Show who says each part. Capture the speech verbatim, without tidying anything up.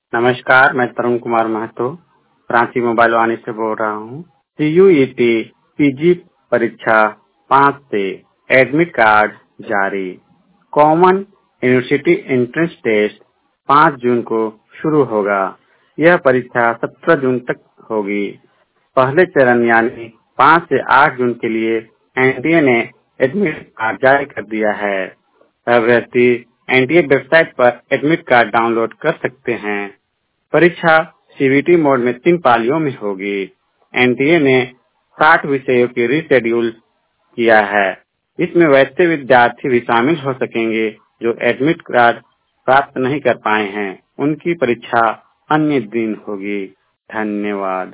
Speaker 1: नमस्कार, मैं तरुण कुमार महतो रांची मोबाइल वाणी से बोल रहा हूँ। सीयूईटी पीजी परीक्षा पाँच से एडमिट कार्ड जारी। कॉमन यूनिवर्सिटी एंट्रेंस टेस्ट पाँच जून को शुरू होगा। यह परीक्षा सत्रह जून तक होगी। पहले चरण यानी पाँच से आठ जून के लिए एनटीए ने एडमिट कार्ड जारी कर दिया है। अभ्यर्थी एनटीए वेबसाइट पर एडमिट कार्ड डाउनलोड कर सकते हैं। परीक्षा सीबीटी मोड में तीन पालियों में होगी। एनटीए ने साठ विषयों की रीशेड्यूल किया है। इसमें वैसे विद्यार्थी भी शामिल हो सकेंगे जो एडमिट कार्ड प्राप्त नहीं कर पाए हैं। उनकी परीक्षा अन्य दिन होगी। धन्यवाद।